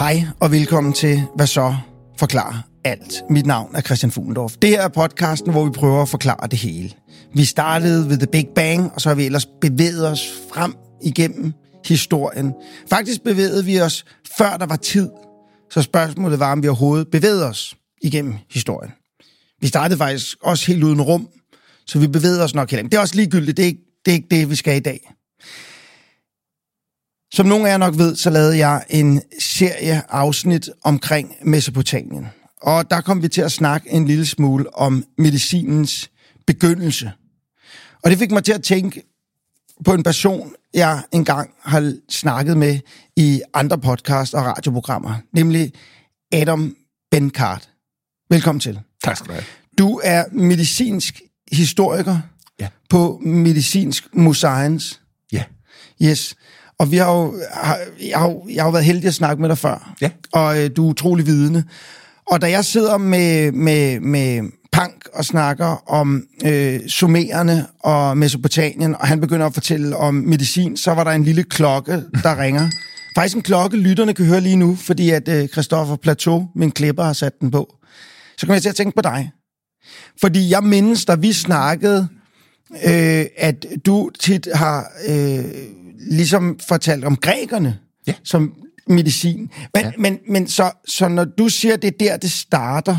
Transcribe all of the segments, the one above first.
Hej og velkommen til Hvad så? Forklare alt. Mit navn er Christian Fuglendorf. Det her er podcasten, hvor vi prøver at forklare det hele. Vi startede ved The Big Bang, og så har vi ellers bevæget os frem igennem historien. Faktisk bevægede vi os, før der var tid. Så spørgsmålet var, om vi overhovedet bevægede os igennem historien. Vi startede faktisk også helt uden rum, så vi bevægede os nok helt. Det er også ligegyldigt. Det er ikke det, vi skal i dag. Som nogle af jer nok ved, så lavede jeg en serie afsnit omkring Mesopotamien. Og der kom vi til at snakke en lille smule om medicinens begyndelse. Og det fik mig til at tænke på en person, jeg engang har snakket med i andre podcast og radioprogrammer, nemlig Adam Benkart. Velkommen til. Tak skal du have. Du er medicinsk historiker på Medicinsk Museum. Ja. Yes. Og jeg har jo været heldig at snakke med dig før. Ja. Og du er utrolig vidende. Og da jeg sidder med Pank og snakker om sumererne og Mesopotamien, og han begynder at fortælle om medicin, så var der en lille klokke, der ringer. Faktisk en klokke, lytterne kan høre lige nu, fordi at Christoffer Plateau, min klipper, har sat den på. Så kommer jeg til at tænke på dig. Fordi jeg mindes, da vi snakkede, at du tit har ligesom fortalt om grækerne som medicin. Men så når du siger, det er der, det starter,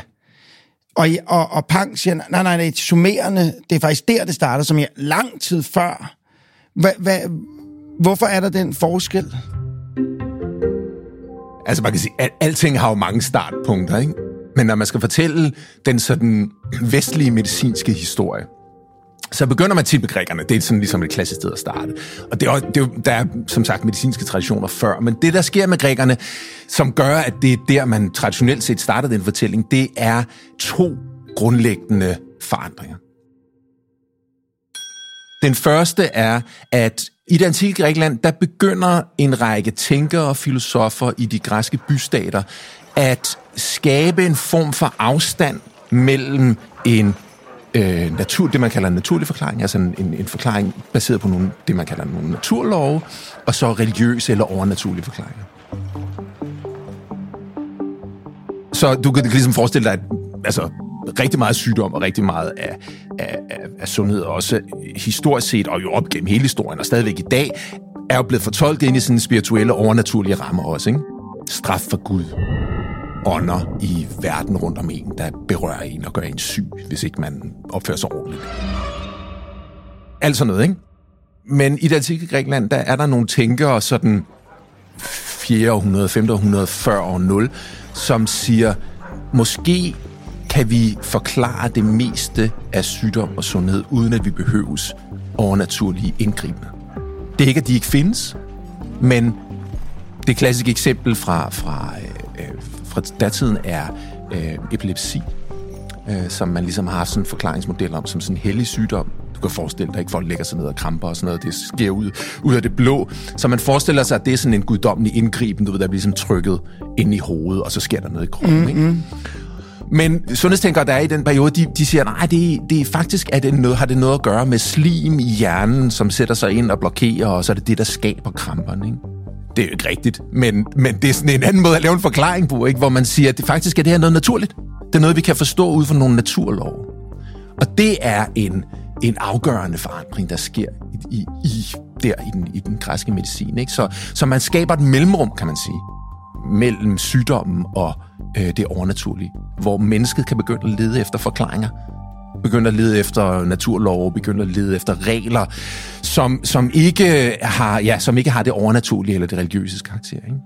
og Pang siger, nej, sumererne, det er faktisk der, det starter, som jeg lang tid før. Hvorfor er der den forskel? Altså man kan sige, at alting har jo mange startpunkter, ikke? Men når man skal fortælle den sådan vestlige medicinske historie, så begynder man tit med grækerne. Det er sådan ligesom et klassisk sted at starte. Og der er som sagt medicinske traditioner før, men det, der sker med grækerne, som gør, at det er der, man traditionelt set starter den fortælling, det er to grundlæggende forandringer. Den første er, at i det antikke Grækenland, der begynder en række tænkere og filosofer i de græske bystater at skabe en form for afstand mellem en det man kalder en naturlig forklaring, altså en forklaring baseret på det man kalder nogle naturlove, og så religiøse eller overnaturlige forklaringer. Så du kan ligesom forestille dig, at altså, rigtig meget sygdom og rigtig meget af sundhed, også historisk set, og jo op gennem hele historien, og stadigvæk i dag, er jo blevet fortolket ind i sådan spirituelle overnaturlige rammer også, ikke? Straf for Gud. Ånder i verden rundt om en, der berører en og gør en syg, hvis ikke man opfører sig ordentligt. Alt sådan noget, ikke? Men i det antikke Grækenland, der er der nogle tænkere, sådan 4. århundrede, 5. århundrede, før år 0, som siger, måske kan vi forklare det meste af sygdom og sundhed, uden at vi behøves overnaturlige indgribende. Det er ikke, at de ikke findes, men det klassiske eksempel fra datiden er epilepsi, som man ligesom har haft sådan en forklaringsmodel om, som sådan en hellig sygdom. Du kan forestille dig, ikke, folk lægger sig ned og kramper og sådan noget, det sker ud af det blå. Så man forestiller sig, at det er sådan en guddommelig indgriben, du ved, der bliver ligesom trykket ind i hovedet, og så sker der noget i kroppen, ikke? Men sundhedstænkere, der er i den periode, de siger, nej, det er faktisk, har det noget at gøre med slim i hjernen, som sætter sig ind og blokerer, og så er det det, der skaber kramperne, ikke? Det er jo ikke rigtigt, men det er sådan en anden måde at lave en forklaring på, ikke? Hvor man siger, at det faktisk er det her noget naturligt. Det er noget, vi kan forstå ud fra nogle naturlove. Og det er en afgørende forandring, der sker i den græske medicin, ikke? Så man skaber et mellemrum, kan man sige, mellem sygdommen og det overnaturlige, hvor mennesket kan begynde at lede efter forklaringer, begynde at lede efter naturlove, begynde at lede efter regler, som ikke har det overnaturlige eller det religiøse karakter, ikke?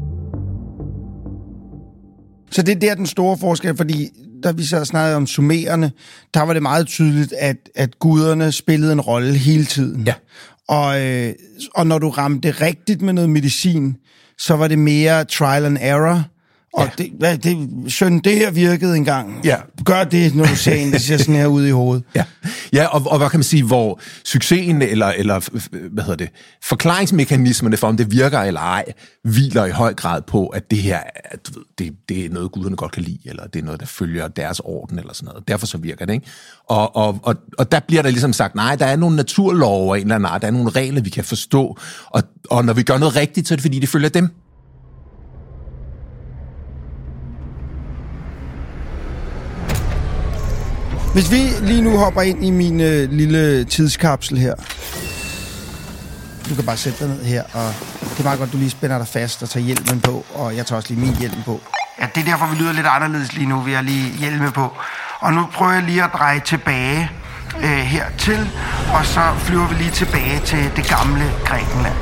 Så det er der den store forskel, fordi da vi så snakkede om sumererne, der var det meget tydeligt, at guderne spillede en rolle hele tiden. Ja. Og når du ramte rigtigt med noget medicin, så var det mere trial and error. Og det her virkede engang. Ja. Gør det, når du ser en, der ser sådan her ud i hovedet. Ja, og hvad kan man sige, hvor succesen eller forklaringsmekanismerne for, om det virker eller ej, hviler i høj grad på, at det her, det er noget, guderne godt kan lide, eller det er noget, der følger deres orden, eller sådan noget. Derfor så virker det, ikke? Og der bliver der ligesom sagt, nej, der er nogle naturlove af en eller anden art, der er nogle regler, vi kan forstå, og når vi gør noget rigtigt, så er det fordi, det følger dem. Hvis vi lige nu hopper ind i min lille tidskapsel her. Du kan bare sætte dig ned her, og det er meget godt, du lige spænder dig fast og tager hjelmen på, og jeg tager også lige min hjelm på. Ja, det er derfor, vi lyder lidt anderledes lige nu. Vi har lige hjelme på. Og nu prøver jeg lige at dreje tilbage hertil, og så flyver vi lige tilbage til det gamle Grækenland.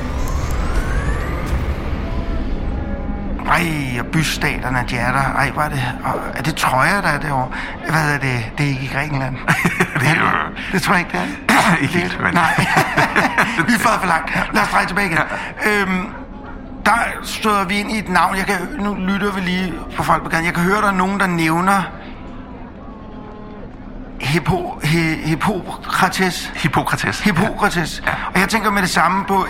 Ej, og bystaterne, de er der. Ej, hvad er det? Er det Troja, der er derovre? Hvad er det? Det er ikke i Grækenland. Det tror jeg ikke, det er. Ikke helt, men... Nej, vi er for langt. Lad os dreje tilbage igen. Der støder vi ind i et navn. Nu lytter vi lige på folk på gaden. Jeg kan høre, der er nogen, der nævner Hippokrates. Hippokrates. Ja. Og jeg tænker med det samme på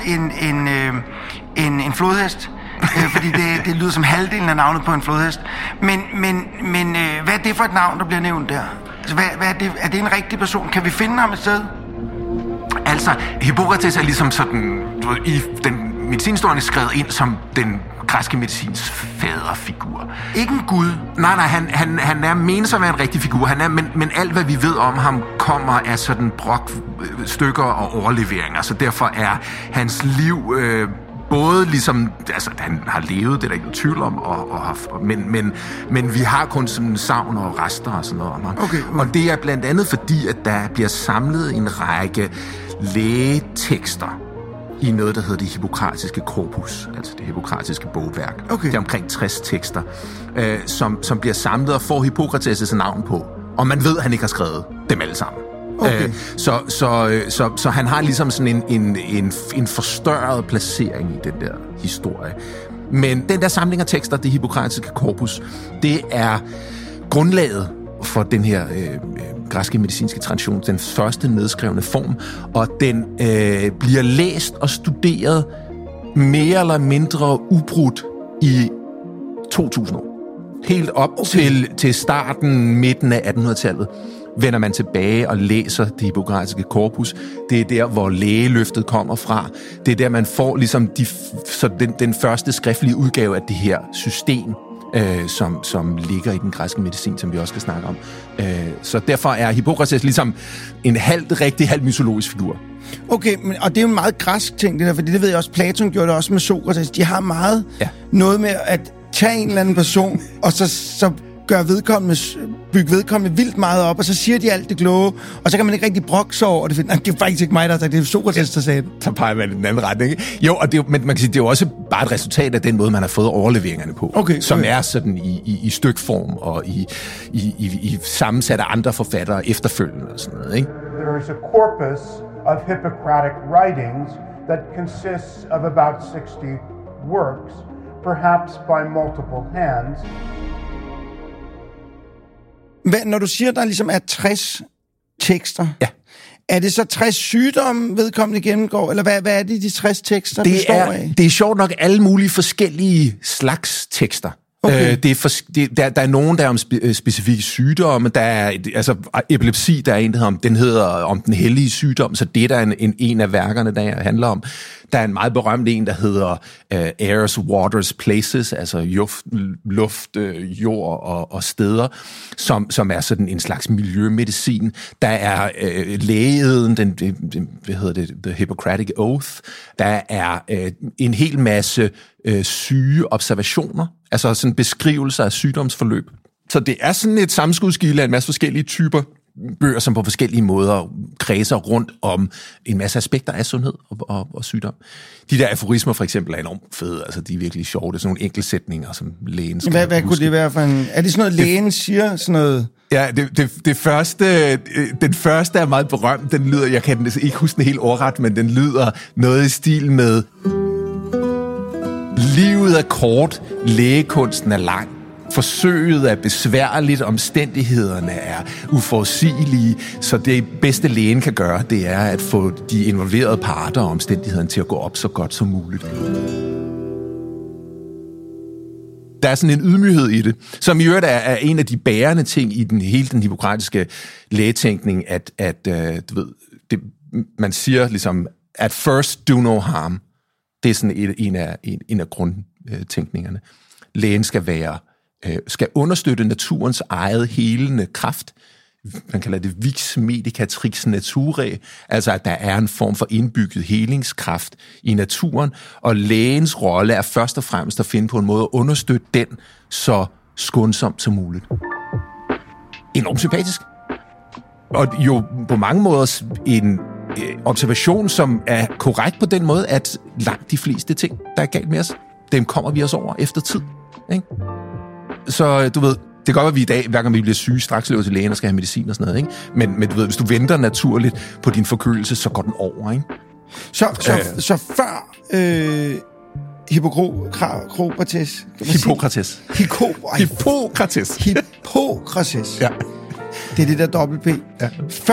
en flodhest. Fordi det lyder som halvdelen af navnet på en flodhest. Men hvad er det for et navn, der bliver nævnt der? Altså, hvad er det? Er det en rigtig person? Kan vi finde ham et sted? Altså, Hippokrates er ligesom sådan, i den medicinhistorien skrevet ind som den græske medicins faderfigur. Ikke en gud. Nej, han er menes at være en rigtig figur. Han er, men alt, hvad vi ved om ham, kommer af sådan brokstykker og overleveringer. Så derfor er hans liv... både ligesom, altså han har levet, det er der ikke nogen tvivl om, men vi har kun sådan savn og rester og sådan noget om ham. Okay. Og det er blandt andet fordi, at der bliver samlet en række lægetekster i noget, der hedder det hippokratiske korpus, altså det hippokratiske bogværk. Okay. Det er omkring 60 tekster, som bliver samlet og får Hippokrates' navn på. Og man ved, at han ikke har skrevet dem alle sammen. Okay. Så han har ligesom sådan en forstørret placering i den der historie. Men den der samling af tekster, det hippokratiske korpus, det er grundlaget for den her græske medicinske tradition, den første nedskrevne form, og den bliver læst og studeret mere eller mindre ubrudt i 2000 år. Helt op til starten, midten af 1800-tallet. Vender man tilbage og læser det hippokratiske korpus. Det er der, hvor lægeløftet kommer fra. Det er der, man får ligesom den første skriftlige udgave af det her system, som ligger i den græske medicin, som vi også skal snakke om. Så derfor er Hippokrates ligesom en halvt mytologisk figur. Okay, og det er jo en meget græsk ting, det der, fordi det ved jeg også, Platon gjorde det også med Sokrates. De har meget noget med at tage en eller anden person, og så bygge vedkommende vildt meget op, og så siger de alt det kloge, og så kan man ikke rigtig brokke sig over, og det er faktisk ikke mig, der har sagt, det er Sokrates, der sagde det. Så peger man i den anden retning, ikke? Jo, og men man kan sige, det er jo også bare et resultat af den måde, man har fået overleveringerne på, som er sådan i stykform, og i sammensat af andre forfattere efterfølgende og sådan noget, ikke? There is a corpus of Hippocratic writings that consists of about 60 works, perhaps by multiple hands. Når du siger, der ligesom er 60 tekster, er det så 60 sygdomme, vedkommende gennemgår, eller hvad er det, de 60 tekster består af? Det er sjovt nok alle mulige forskellige slags tekster. Okay. Der er nogen, der er om specifikke sygdomme. Der er epilepsi, der er en, den hedder om den hellige sygdom, så det er der en af værkerne, der handler om. Der er en meget berømt en, der hedder Airs, Waters, Places, altså luft, jord og steder, som er sådan en slags miljømedicin. Der er lægeeden, the Hippocratic Oath. Der er en hel masse syge observationer, altså sådan beskrivelser af sygdomsforløb. Så det er sådan et sammenskudskilde af en masse forskellige typer bøger, som på forskellige måder kredser rundt om en masse aspekter af sundhed og sygdom. De der aforismer for eksempel er enormt fede, altså de er virkelig sjove. Det er sådan nogle enkeltsætninger, som lægen skal Hvad kunne det være for en... Er det sådan noget, lægen siger? Sådan noget... Ja, den første er meget berømt. Den lyder, jeg kan ikke huske den helt ordret, men den lyder noget i stil med: livet er kort, lægekunsten er lang. Forsøget er besværligt, omstændighederne er uforudsigelige, så det bedste lægen kan gøre, det er at få de involverede parter og omstændighederne til at gå op så godt som muligt. Der er sådan en ydmyghed i det, som i øvrigt er en af de bærende ting i hele den hippokratiske lægetænkning, at du ved, man siger ligesom, at first do no harm. Det er sådan en af grundtænkningerne. Lægen skal understøtte naturens eget helende kraft man kalder det Vix Medicatrix Naturae, altså at der er en form for indbygget helingskraft i naturen, og lægens rolle er først og fremmest at finde på en måde at understøtte den så skånsomt som muligt. Enormt sympatisk. Og jo på mange måder en observation, som er korrekt på den måde, at langt de fleste ting, der er galt med os, dem kommer vi os over efter tid. Ikke? Så du ved, det kan godt være, at vi i dag, hver gang vi bliver syge, straks løber til lægen og skal have medicin og sådan noget. Ikke? Men du ved, hvis du venter naturligt på din forkølelse, så går den over. Ikke? Så før Hippokrates. Ja. Det er det der dobbelt P. Ja.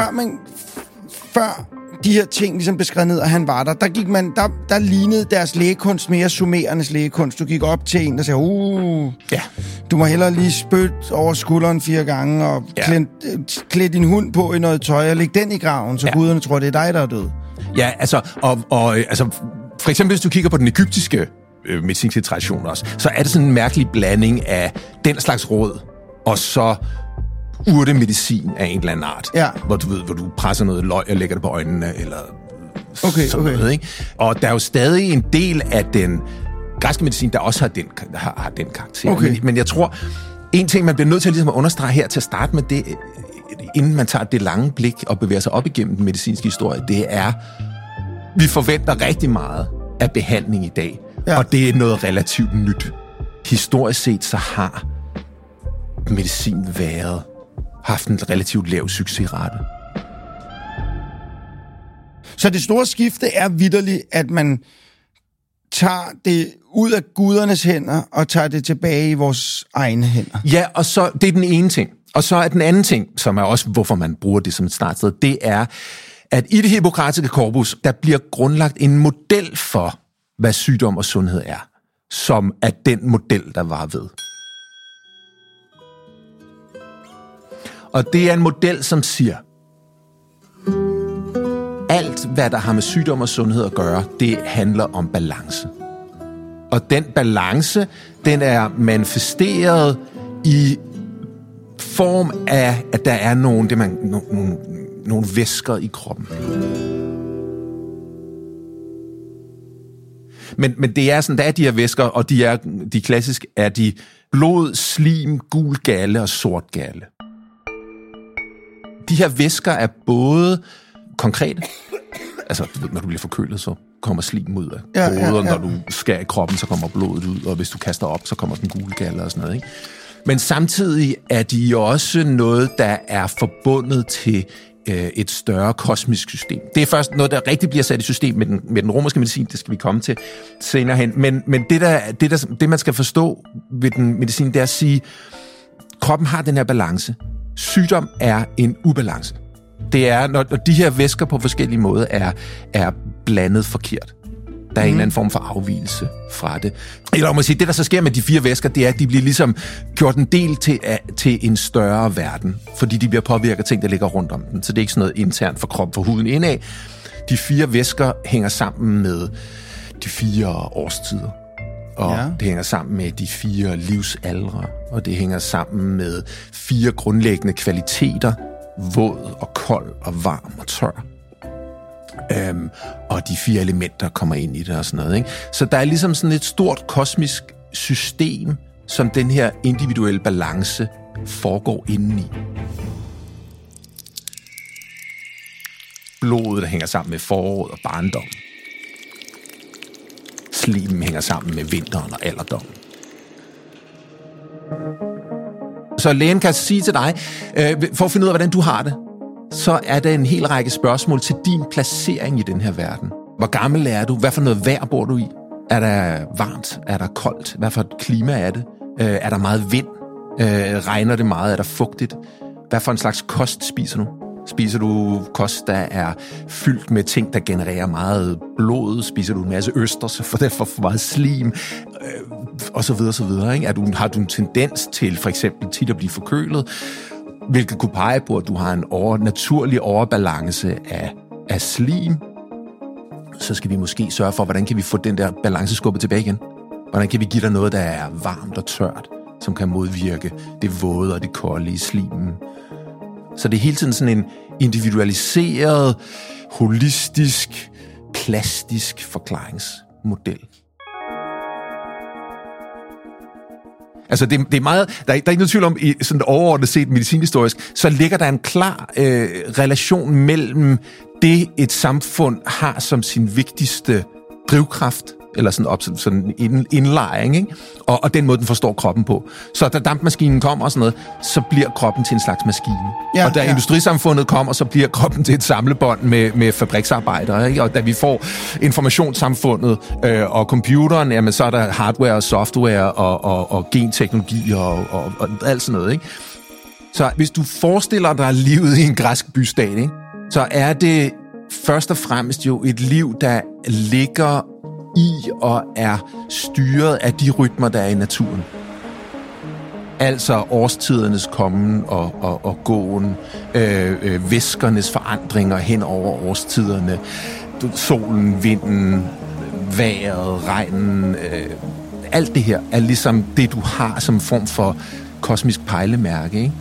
Før de her ting ligesom beskrevet ned, og han var der lignede deres lægekunst mere summerernes lægekunst. Du gik op til en, der sagde, du må hellere lige spytte over skulderen 4 gange, og klæde din hund på i noget tøj, og lægge den i graven, så guderne tror, det er dig, der er død. Ja, altså, altså, for eksempel hvis du kigger på den egyptiske medicinske tradition også, så er det sådan en mærkelig blanding af den slags råd, og så urtemedicin af en eller anden art. Ja. Hvor du presser noget løg og lægger det på øjnene, eller sådan noget, ikke? Og der er jo stadig en del af den græske medicin, der også har den karakter. Okay. Men jeg tror, en ting, man bliver nødt til ligesom at understrege her til at starte med det, inden man tager det lange blik og bevæger sig op igennem den medicinske historie, det er, vi forventer rigtig meget af behandling i dag, og det er noget relativt nyt. Historisk set, så har medicin haft en relativt lav succesrate. Så det store skifte er vitterligt, at man tager det ud af gudernes hænder og tager det tilbage i vores egne hænder. Ja, og så det er den ene ting. Og så er den anden ting, som er også, hvorfor man bruger det som et startsted, det er, at i det hippokratiske korpus, der bliver grundlagt en model for, hvad sygdom og sundhed er, som er den model, der var ved. Og det er en model, som siger, alt, hvad der har med sygdom og sundhed at gøre, det handler om balance. Og den balance, den er manifesteret i form af, at der er nogle væsker i kroppen. Men det er sådan, der er de her væsker, og de klassiske er de blod, slim, gul galle og sort galle. De her væsker er både konkrete, altså når du bliver forkølet, så kommer slim ud af hovedet, og når du skærer i kroppen, så kommer blodet ud, og hvis du kaster op, så kommer den gule galle og sådan noget, ikke? Men samtidig er de også noget, der er forbundet til et større kosmisk system. Det er først noget, der rigtig bliver sat i system med den romerske medicin, det skal vi komme til senere hen. Men det man skal forstå ved den medicin, det er at sige, kroppen har den her balance. Sygdom er en ubalance. Det er, når de her væsker på forskellige måder er blandet forkert. Der er en eller anden form for afvigelse fra det. Eller man sige, det der så sker med de 4 væsker, det er, at de bliver ligesom gjort en del til en større verden, fordi de bliver påvirket af ting, der ligger rundt om den. Så det er ikke sådan noget internt for kroppen, for huden indad. De 4 væsker hænger sammen med de 4 årstider. Og det hænger sammen med de 4 livsaldre, og det hænger sammen med 4 grundlæggende kvaliteter, våd og kold og varm og tør. Og de 4 elementer kommer ind i det og sådan noget, ikke? Så der er ligesom sådan et stort kosmisk system, som den her individuelle balance foregår indeni. Blodet, der hænger sammen med foråret og barndom. Slimen hænger sammen med vinteren og alderdom. Så lægen kan sige til dig, for at finde ud af, hvordan du har det, så er der en hel række spørgsmål til din placering i den her verden. Hvor gammel er du? Hvad for noget vejr bor du i? Er der varmt? Er der koldt? Hvad for et klima er det? Er der meget vind? Regner det meget? Er der fugtigt? Hvad for en slags kost spiser du? Spiser du kost, der er fyldt med ting, der genererer meget blod? Spiser du en masse østers, så får derfor for meget slim? Og så videre, så videre. Ikke? Har du en tendens til for eksempel tit at blive forkølet? Hvilket kunne pege på, at du har en naturlig overbalance af slim? Så skal vi måske sørge for, hvordan kan vi få den der balance skubbet tilbage igen? Hvordan kan vi give dig noget, der er varmt og tørt, som kan modvirke det våde og det kolde i slimen? Så det er hele tiden sådan en individualiseret, holistisk, plastisk forklaringsmodel. Altså, det er meget... Der er ikke noget tvivl om, i sådan overordnet set medicinhistorisk, så ligger der en klar relation mellem det, et samfund har som sin vigtigste drivkraft, eller sådan en indlejring, ikke? Og den måde, den forstår kroppen på. Så da dampmaskinen kommer og sådan noget, så bliver kroppen til en slags maskine. Ja, og da industrisamfundet kommer, så bliver kroppen til et samlebånd med fabriksarbejdere, ikke? Og da vi får informationssamfundet og computeren, jamen, så er der hardware og software og genteknologi og alt sådan noget, ikke? Så hvis du forestiller dig livet i en græsk bystat, ikke? Så er det først og fremmest jo et liv, der ligger i og er styret af de rytmer, der er i naturen. Altså årstidernes kommen og gåen, væskernes forandringer hen over årstiderne, solen, vinden, vejret, regnen, alt det her er ligesom det, du har som en form for kosmisk pejlemærke, ikke?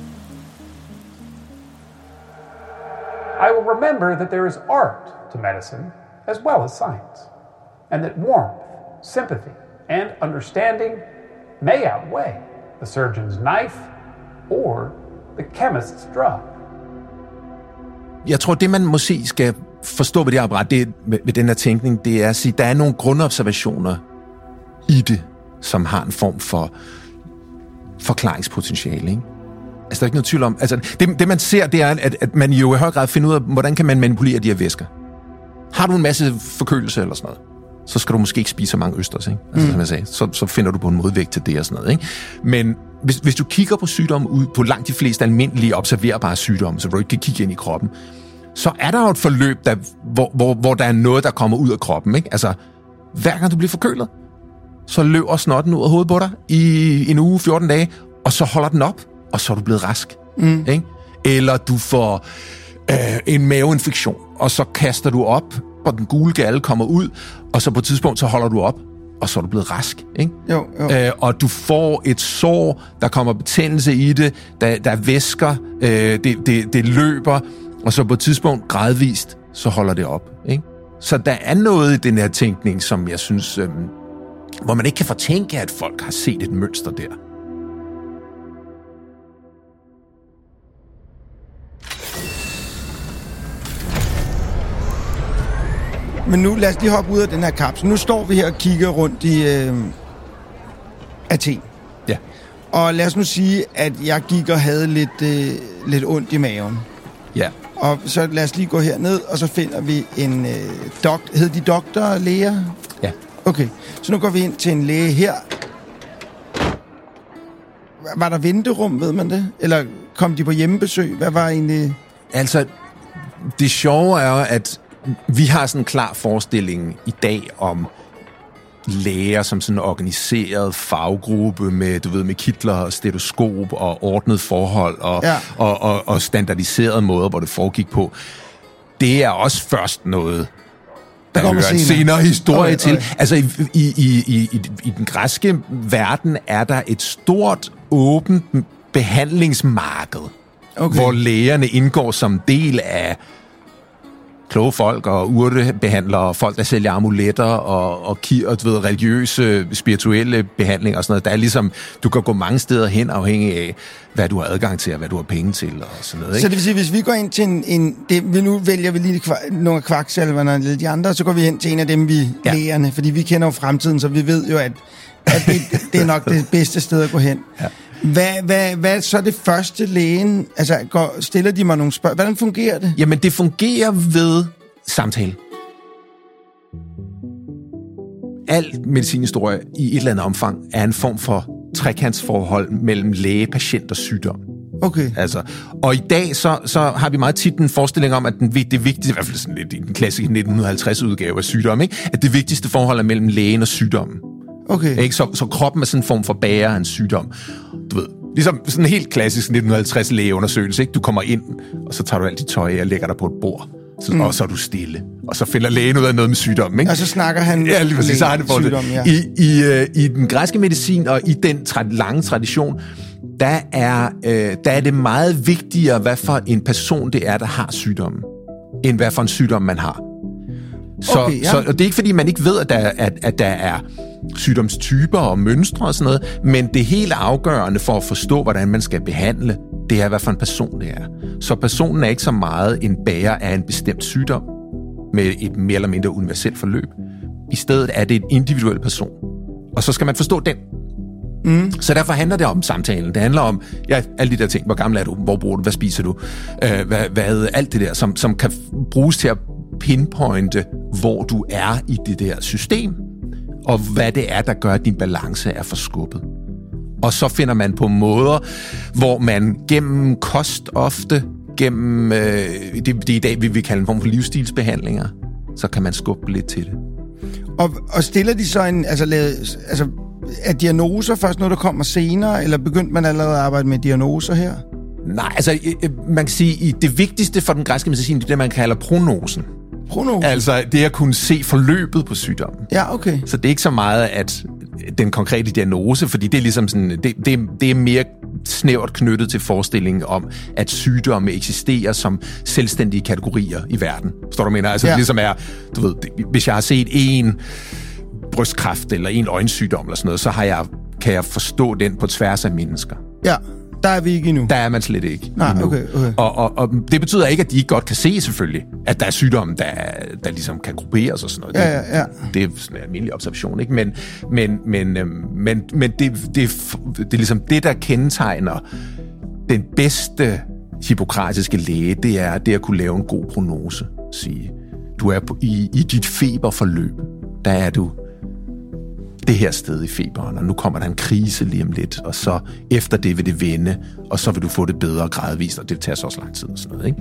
I will remember that there is art to medicine as well as science, and that warmth, sympathy, and understanding may outweigh the surgeon's knife or the chemist's drug. Jeg tror, det man måske skal forstå ved det her apparat, det ved den her tænkning, det er at sige, at der er nogle grundobservationer i det, som har en form for forklaringspotentiale, ikke? Altså, der er ikke noget tvivl om... Altså, det man ser, det er, at man jo i høj grad finder ud af, hvordan kan man manipulere de her væsker. Har du en masse forkølelse eller sådan noget, så skal du måske ikke spise så mange østers, ikke? Altså, som jeg sagde, så finder du på en modvægt til det og sådan noget, ikke? Men hvis du kigger på sygdomme ud på langt de fleste almindelige observerbare sygdomme, så du ikke kan kigge ind i kroppen, så er der jo et forløb, hvor der er noget, der kommer ud af kroppen, ikke? Altså, hver gang du bliver forkølet, så løber snotten ud af hovedet på dig i en uge, 14 dage, og så holder den op, og så er du blevet rask. Ikke? Eller du får en maveinfektion, og så kaster du op, og den gule galle kommer ud, og så på et tidspunkt, så holder du op, og så er du blevet rask. Ikke? Jo. Og du får et sår, der kommer betændelse i det, der væsker, det løber, og så på et tidspunkt gradvist, så holder det op. Ikke? Så der er noget i den her tænkning, som jeg synes, hvor man ikke kan fortænke, at folk har set et mønster der. Men nu lad os lige hoppe ud af den her kapsel. Nu står vi her og kigger rundt i Athen. Ja. Og lad os nu sige, at jeg gik og havde lidt ondt i maven. Ja. Og så lad os lige gå herned, og så finder vi en hed de doktor, læger? Ja. Okay, så nu går vi ind til en læge her. Var der venterum, ved man det? Eller kom de på hjemmebesøg? Hvad var egentlig... Altså, det sjove er jo, at vi har sådan en klar forestilling i dag om læger som sådan en organiseret faggruppe med kitler og stetoskop og ordnet forhold og standardiserede måder, hvor det foregik på. Det er også først noget, der hører en senere historie til. Altså, i den græske verden er der et stort, åbent behandlingsmarked, hvor lægerne indgår som del af kloge folk og urtebehandlere og folk, der sælger amuletter og religiøse, spirituelle behandlinger og sådan noget. Der er ligesom, du kan gå mange steder hen afhængig af, hvad du har adgang til og hvad du har penge til og sådan noget. Ikke? Så det vil sige, hvis vi går ind til nu vælger vi lige nogle af kvaksalverne og de andre, så går vi hen til en af dem, lægerne, fordi vi kender jo fremtiden, så vi ved jo, at det er nok det bedste sted at gå hen. Ja. Hvad så det første lægen? Altså, stiller de mig nogle spørgsmål? Hvordan fungerer det? Jamen, det fungerer ved samtale. Al medicinhistorie i et eller andet omfang er en form for trekantsforhold mellem læge, patient og sygdom. Okay. Altså, og i dag så har vi meget tit en forestilling om, at det vigtigste, i hvert fald sådan lidt i den klassiske 1950-udgave af sygdom, ikke? At det vigtigste forhold er mellem lægen og sygdommen. Okay. Ikke? Så kroppen er sådan en form for bærer af en sygdom. Du ved, ligesom sådan en helt klassisk 1950 lægeundersøgelse, ikke? Du kommer ind, og så tager du alt dit tøj af og lægger dig på et bord. Og så er du stille. Og så finder lægen ud af noget med sygdommen, ikke? Og så snakker han lige præcis, så har det sygdom, ja. I den græske medicin og i den lange tradition, der er det meget vigtigere, hvad for en person det er, der har sygdommen, end hvad for en sygdom man har. Så det er ikke, fordi man ikke ved, at der er sygdomstyper og mønstre og sådan noget, men det helt afgørende for at forstå, hvordan man skal behandle, det er, hvad for en person det er. Så personen er ikke så meget en bærer af en bestemt sygdom med et mere eller mindre universelt forløb. I stedet er det en individuel person. Og så skal man forstå den. Så derfor handler det om samtalen. Det handler om alle de der ting. Hvor gammel er du? Hvor bor du? Hvad spiser du? Hvad alt det der, som kan bruges til at pinpointe, hvor du er i det der system, og hvad det er, der gør, at din balance er forskubbet. Og så finder man på måder, hvor man gennem kost ofte, gennem det i dag vi vil kalde en form for livsstilsbehandlinger, så kan man skubbe lidt til det. Og stiller de så en, er diagnoser først noget, der kommer senere, eller begyndte man allerede at arbejde med diagnoser her? Nej, altså man kan sige, at det vigtigste for den græske medicin, det er det, man kalder prognosen. Altså det at kunne se forløbet på sygdommen. Ja, okay. Så det er ikke så meget, at den konkrete diagnose, fordi det er ligesom sådan, det er mere snævert knyttet til forestillingen om, at sygdomme eksisterer som selvstændige kategorier i verden. Forstår du, mener? Altså det ligesom er, du ved, hvis jeg har set en brystkræft eller en øjensygdom eller sådan noget, så kan jeg forstå den på tværs af mennesker. Ja. Der er vi ikke endnu. Der er man slet ikke endnu. Okay. Og det betyder ikke, at de ikke godt kan se selvfølgelig, at der er sygdomme, der ligesom kan grupperes og sådan noget. Ja. Det er sådan en almindelig observation, ikke? Men det er ligesom det, der kendetegner den bedste hippokratiske læge, det er at kunne lave en god prognose. Sige, du er i dit feberforløb, der er du det her sted i feberen, og nu kommer der en krise lige om lidt, og så efter det vil det vende, og så vil du få det bedre gradvist, og det tager så også lang tid og sådan noget, ikke?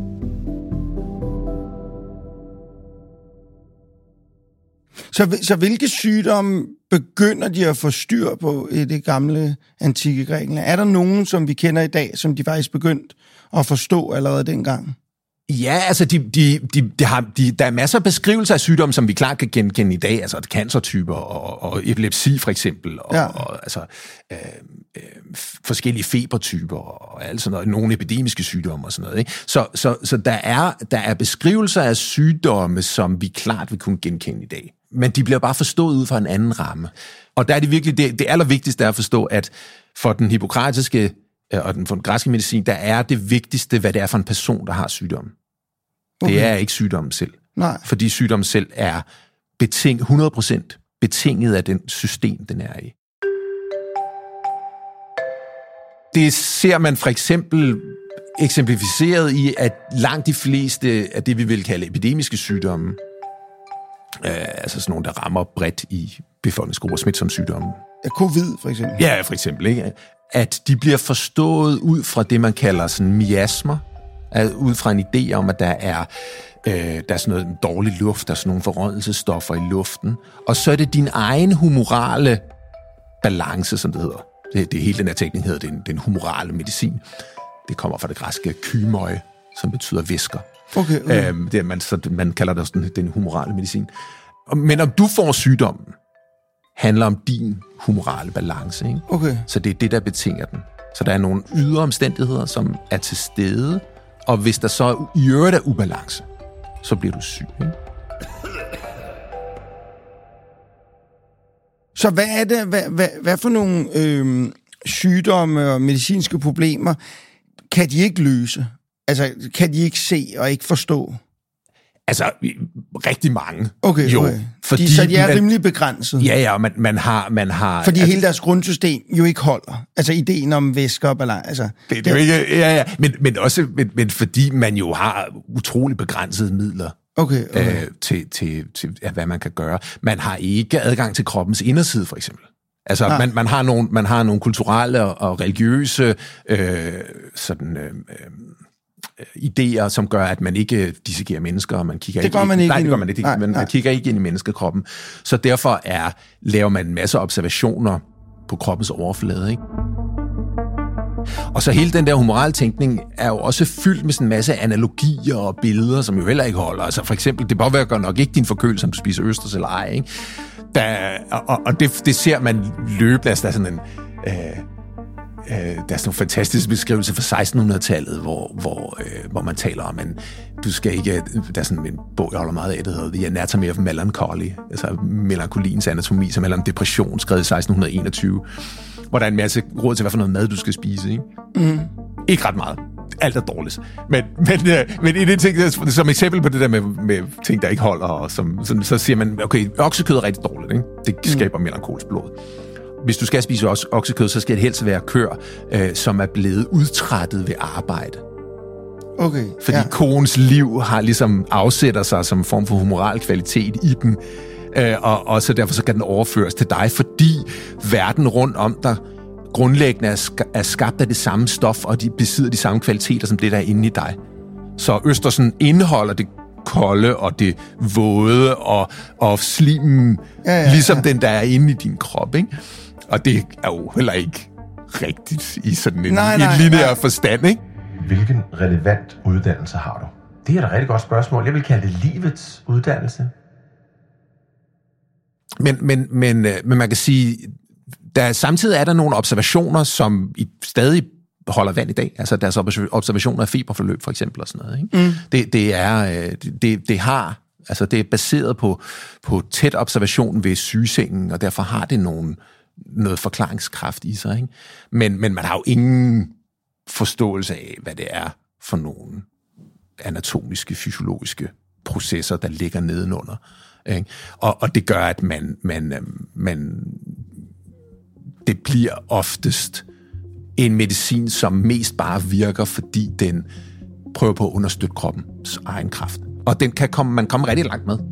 Så hvilke sygdomme begynder de at få styr på i det gamle antikke Grækenland? Er der nogen, som vi kender i dag, som de faktisk begyndte at forstå allerede dengang? Ja, altså der er masser af beskrivelser af sygdomme, som vi klart kan genkende i dag, altså cancertyper og epilepsi for eksempel, og forskellige febertyper og alt sådan noget, nogle epidemiske sygdomme og sådan noget, ikke? Så der er beskrivelser af sygdomme, som vi klart vil kunne genkende i dag, men de bliver bare forstået ud fra en anden ramme. Og der er det virkelig det allervigtigste er at forstå, at for den hippokratiske og for den græske medicin, der er det vigtigste, hvad det er for en person, der har sygdommen. Okay. Det er ikke sygdommen selv. Nej. Fordi sygdommen selv er 100% betinget af den system, den er i. Det ser man for eksempel eksemplificeret i, at langt de fleste af det, vi vil kalde epidemiske sygdomme, altså sådan nogle, der rammer bredt i befolkningsgrupper, smitsomme sygdomme. Covid for eksempel. Ja, for eksempel, ikke? At de bliver forstået ud fra det, man kalder sådan miasmer, ud fra en idé om, at der er sådan noget dårlig luft, der er sådan nogle forrådnelsesstoffer i luften, og så er det din egen humorale balance, som det hedder. Det hele den her teknik hedder den humorale medicin. Det kommer fra det græske kymoi, som betyder væsker. Okay. Man kalder det sådan den humorale medicin. Men om du får sygdommen, handler om din humorale balance, ikke? Okay. Så det er det, der betinger den. Så der er nogle ydre omstændigheder, som er til stede, og hvis der så i øvrigt er ubalance, så bliver du syg, ikke? Så hvad er det, hvad for nogle sygdomme og medicinske problemer kan de ikke løse? Altså, kan de ikke se og ikke forstå? Altså, rigtig mange. Okay, jo, okay. Så de er rimelig begrænset? Ja, man har... Fordi hele deres grundsystem jo ikke holder. Altså, ideen om væsker og balance. Altså, det er jo ikke... Ja, men også men fordi man jo har utrolig begrænsede midler. Okay. Til hvad man kan gøre. Man har ikke adgang til kroppens inderside, for eksempel. Altså, man har nogle kulturelle og religiøse idéer, som gør, at man ikke dissekerer mennesker, og man kigger det gør man ikke. Det gør man ikke. Man kigger ikke ind i menneskekroppen. Så derfor laver man en masse observationer på kroppens overflade, ikke? Og så hele den der humorale tænkning er jo også fyldt med sådan en masse analogier og billeder, som jo heller ikke holder. Altså for eksempel, det påvirker nok ikke din forkølelse, om du spiser østers eller ej, ikke? Og det ser man løbende, altså der er sådan er sådan nogle fantastiske beskrivelser fra 1600-tallet, hvor man taler om, at du skal ikke... Der er sådan en bog, jeg holder meget af, der hedder The Anatomy of Melancholy, altså melankoliens anatomi, som handler om depression, skrevet i 1621, hvor der er en masse råd til, hvad for noget mad, du skal spise, ikke? Mm. Ikke ret meget. Alt er dårligt. Men i det ting, som eksempel på det der med ting, der ikke holder, og så siger man, okay, oksekød er rigtig dårligt, ikke? Det skaber melankolsk blod. Hvis du skal spise oksekød, så skal det helst være køer, som er blevet udtrættet ved arbejde. Okay, fordi koens liv har ligesom afsætter sig som en form for humoral kvalitet i den, og så derfor så kan den overføres til dig, fordi verden rundt om dig grundlæggende er skabt af det samme stof, og de besidder de samme kvaliteter, som det, der er inde i dig. Så østersen indeholder det kolde og det våde og slimen, ligesom den, der er inde i din krop, ikke? Og det er jo heller ikke rigtigt i sådan en lineær forstand, ikke? Hvilken relevant uddannelse har du? Det er et rigtig godt spørgsmål. Jeg vil kalde det livets uddannelse. Men man kan sige, samtidig er der nogle observationer, som stadig holder vand i dag. Altså deres observationer af feberforløb, for eksempel, og sådan noget, ikke? Det er baseret på tæt observation ved sygesengen, og derfor har det noget forklaringskraft i sig, ikke? Men man har jo ingen forståelse af, hvad det er for nogle anatomiske, fysiologiske processer, der ligger nedenunder, ikke? Og det gør, at man det bliver oftest en medicin, som mest bare virker, fordi den prøver på at understøtte kroppens egen kraft. Og den man komme rigtig langt med.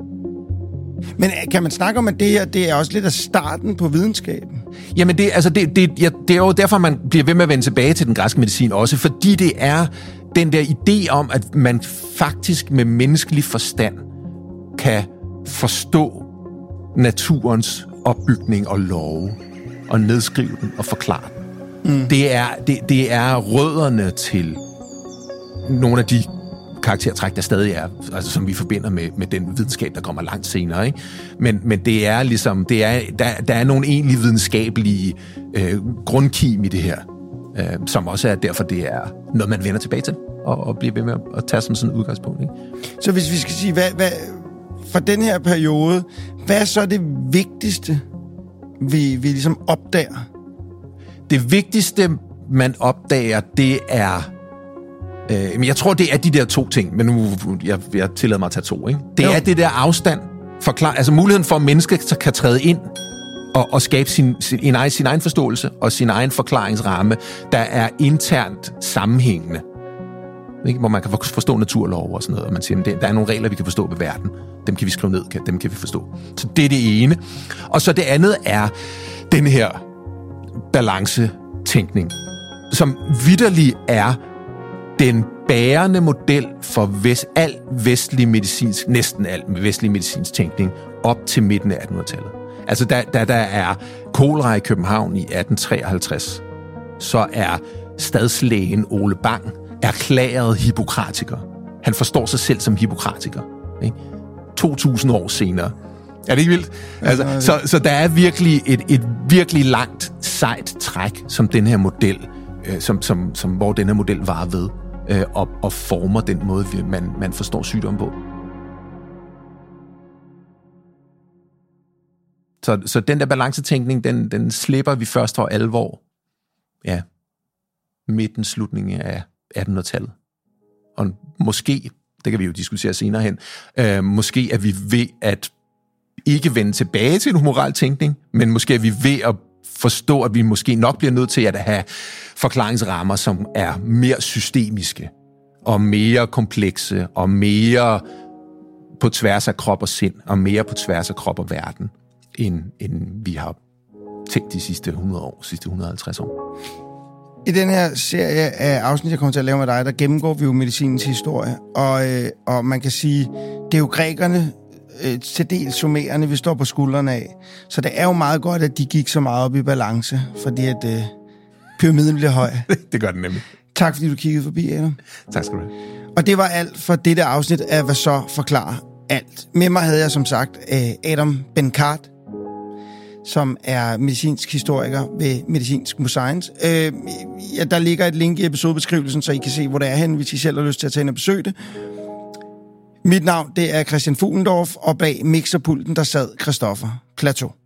Men kan man snakke om, at det her, det er også lidt af starten på videnskaben? Jamen, det er jo derfor, man bliver ved med at vende tilbage til den græske medicin også, fordi det er den der idé om, at man faktisk med menneskelig forstand kan forstå naturens opbygning og love, og nedskrive den og forklare den. Mm. Det er rødderne til nogle af de karaktertræk, der stadig er, altså som vi forbinder med den videnskab, der kommer langt senere, ikke? Men det er ligesom, der er nogle egentlig videnskabelige grundkim i det her, som også er derfor, det er noget, man vender tilbage til, og bliver ved med at tage som sådan et udgangspunkt, ikke? Så hvis vi skal sige, hvad for den her periode, hvad er så det vigtigste, vi ligesom opdager? Det vigtigste, man opdager, det er... Men jeg tror, det er de der to ting, men nu jeg tillader mig at tage to, ikke? Det er det der afstand, altså muligheden for, at mennesker kan træde ind og skabe sin egen forståelse og sin egen forklaringsramme, der er internt sammenhængende. Ikke? Hvor man kan forstå naturlov og sådan noget, og man siger, at der er nogle regler, vi kan forstå ved verden. Dem kan vi skrive ned, dem kan vi forstå. Så det er det ene. Og så det andet er den her balancetænkning, som vitterlig er den bærende model for al vestlig medicinsk, næsten al vestlig medicinsk tænkning op til midten af 1800-tallet. Altså, da der er kolera i København i 1853, så er stadslægen Ole Bang erklæret hippokratiker. Han forstår sig selv som hippokratiker, ikke? 2000 år senere. Er det ikke vildt? Altså, så der er virkelig et virkelig langt, sejt træk, som den her model, hvor den her model varer ved, og former den måde, man forstår sygdom på. Så den der balancetænkning, den slipper vi først for alvor, ja, midten, slutningen af 1800-tallet. Og måske, det kan vi jo diskutere senere hen, måske er vi ved at ikke vende tilbage til en humoral tænkning, men måske er vi ved at forstå, at vi måske nok bliver nødt til at have forklaringsrammer, som er mere systemiske, og mere komplekse, og mere på tværs af krop og sind, og mere på tværs af krop og verden, end vi har tænkt de sidste 100 år, sidste 150 år. I den her serie af afsnit, jeg kommer til at lave med dig, der gennemgår vi jo medicinens historie, og man kan sige, det er jo grækerne, til dels sumererne, vi står på skuldrene af. Så det er jo meget godt, at de gik så meget op i balance, fordi at pyramiden bliver høj. Det gør den nemlig. Tak fordi du kiggede forbi, Adam. Tak skal du have. Og det var alt for dette afsnit af Hvad så forklarer alt. Med mig havde jeg som sagt Adam Benkart, som er medicinsk historiker ved Medicinsk Museum. Der ligger et link i episodebeskrivelsen, så I kan se, hvor det er hen, hvis I selv har lyst til at tage ind og besøge det. Mit navn, det er Christian Fuglendorf, og bag mixerpulten, der sad Christoffer Plateau.